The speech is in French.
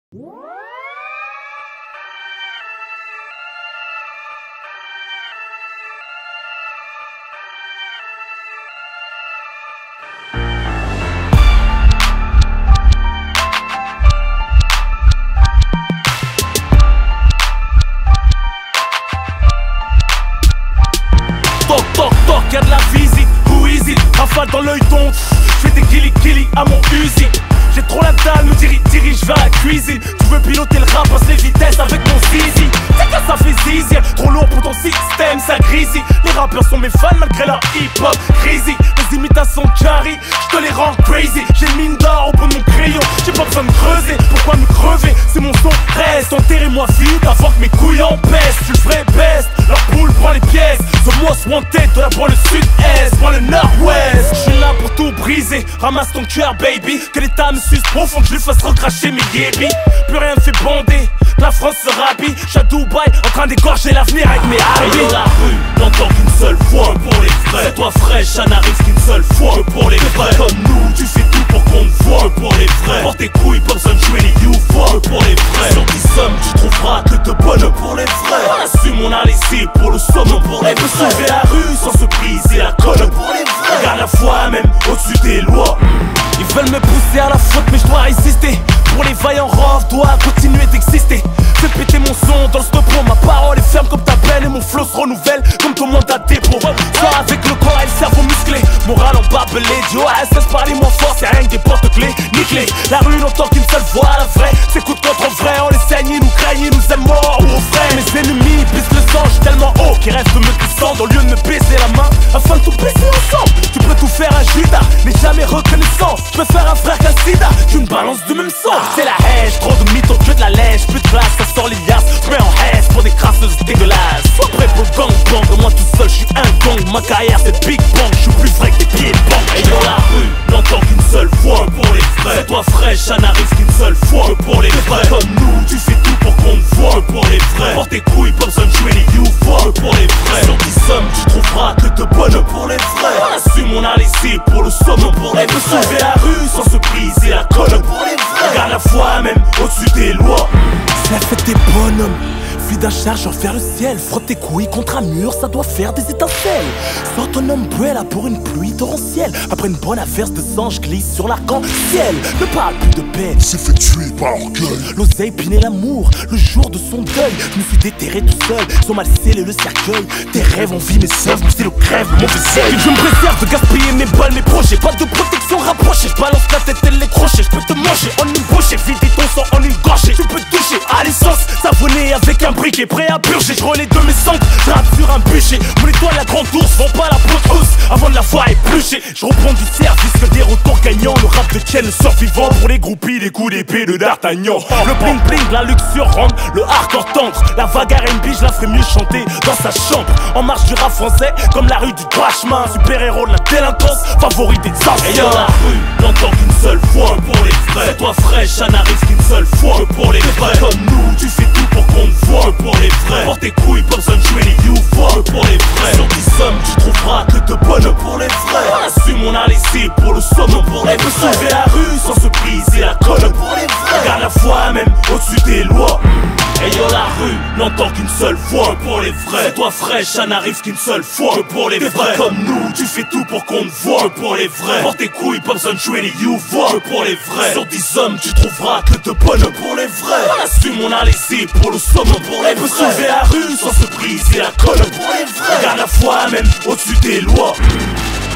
Toc toc toc, y'a de la visite, who is it? Rafale dans l'œil donc, j'fais des killy à mon Uzi. J'ai trop la dalle, me dirige vers la cuisine. Tu veux piloter le rap, passe les vitesses avec mon zizi. C'est que ça fait zizi, trop lourd pour ton système, ça grésille. Les rappeurs sont mes fans malgré leur hip-hop crazy. Les imitations de Carrie, j'te les rends crazy. J'ai une mine d'or au bout de mon crayon, j'ai pas besoin de creuser. Pourquoi me crever? C'est mon son, reste. Enterrez-moi vite avant que mes couilles en pèsent. Je suis le vrai best, leur poule prend les pièces. The most wanted de la banlieue sud-est, moi le nord-ouest. Je suis là pour tout briser, ramasse ton cœur baby. Que l'état me suce profond, que je lui fasse recracher mes yébis. Plus rien me fait bander, la France se rhabille. J'suis à Dubaï, en train d'égorger l'avenir avec mes habits. Dans la rue, n'entends qu'une seule fois, que pour les vrais. C'est toi fraîche, ça n'arrive qu'une seule fois, que pour les vrais. Comme nous, tu fais tout pour qu'on te voit, que pour les vrais. Porte tes couilles, pas besoin de jouer les YouFor, que pour les vrais. Sur 10 sommes, tu trouveras que de bonnes pour les vrais. On assume, on a laissé pour le somme, pour les vrais. Sauver la rue sans se briser la colle, pour les vrais. Regarde la foi même au-dessus des lois. Ils veulent me pousser à la faute mais je dois résister. Pour les vaillants rofs, doit continuer d'exister. Fais péter mon son dans le stop. Ma parole est ferme comme ta peine et mon flow se renouvelle comme ton mandat dépôt. Sors avec le corps et le cerveau musclé. Moral en barbelé, du OSS parler moins fort, c'est rien que des porte-clés, nickelés. La rue n'entend qu'une seule voix, la vraie. C'est coup de contre vrai, on les saigne, ils nous craignent, ils nous aiment morts ou au frais. Mes ennemis pissent le sang, j'suis tellement haut qu'ils rêvent de me descendre. Au lieu de me baiser la main, afin de tout baiser ensemble. Tu peux tout faire un Judas, mais jamais reconnaissant. Je préfère un frère qu'un sida, qu'une balance du même sang. C'est la haine, trop de mythos, que de la lèche. Plus de classe, ça sort les liasses. J'mets en haine pour des crasseuses dégueulasses. Sois prêt pour le gang, moi tout seul, j'suis un gang. Ma carrière c'est Big Bang, j'suis plus vrai que des pieds de banque. Et dans la rue, n'entends qu'une seule fois, que pour les vrais. C'est toi fraîche, ça n'arrive qu'une seule fois, que pour les vrais. Comme nous, tu fais tout pour qu'on te voit, que pour les vrais. Porte tes couilles, pas besoin de jouer les YouFor, que pour les vrais. Sur 10 sommes, tu trouveras que de bonnes pour les vrais. On assume, on a laissé pour le somme, pour les vrais. Sauver la rue sans se briser la colle, pour les vrais. Regarde la foi même au-dessus des lois. C'est la fête des bonhommes. Fille d'un chargeur vers le ciel. Frotte tes couilles contre un mur, ça doit faire des étincelles. Sors ton umbrella pour une pluie torrentielle. Après une bonne averse de sang, je glisse sur l'arc-en-ciel. Ne parle plus de paix, s'est fait tuer par orgueil. L'oseille pinait l'amour, le jour de son deuil. Je me suis déterré tout seul, ils ont mal scellé le cercueil. Tes rêves en vie, mes œuvres, c'est le crève, mon vaisselle. Je me préserve de gaspiller mes balles, mes projets. Pas de protection rapprochée, je balance la tête et les crochets. Je peux te manger en une bouchée, vider ton sang en une gorgée. Tu peux toucher à l'essence, savonner avec un briquet. Prêt à purger, je relais de mes cendres, je rappe sur un bûcher. Mon étoile la grande ours, vends pas la peau de hausse avant de la voir éplucher. Je reprends du service que des retours gagnants. Le rap de Chen, le survivant pour les groupies, les coups d'épée de D'Artagnan. Le bling bling, la luxure rentre, le hardcore tendre. La vague R&B, je la ferai mieux chanter dans sa chambre. En marche du rap français, comme la rue du Trashman. Super héros de la délinquance, favori des anciens. Et dans la rue, n'entends qu'une seule fois, que pour les vrais. C'est toi fraîche, ça n'arrive qu'une seule fois, que pour les vrais. Comme nous, tu fais tout pour qu'on te voit, que pour les vrais. Porte tes couilles, pas besoin de jouer les YouFor, que pour les vrais. Sur 10 sommes, tu trouveras que de bonnes pour les vrais. On assume, on a laissé pour le somme, pour les vrais. Sauver la rue sans se briser la colle, pour les vrais. Regarde la foi même au-dessus des lois. Et yo la rue, n'entend qu'une seule fois, que pour les vrais. C'est toi fraîche, ça n'arrive qu'une seule fois, que pour les vrais. Comme nous, tu fais tout pour qu'on te voit, que pour les vrais. Porte tes couilles, pas besoin de jouer les YouFor, que pour les vrais. Sur 10 hommes, tu trouveras que de bonnes pour les vrais. On assume, on a laissé pour le somme, pour les vrais. Sauver la rue sans se briser la colle, pour les vrais. Regarde la foi même au-dessus des lois.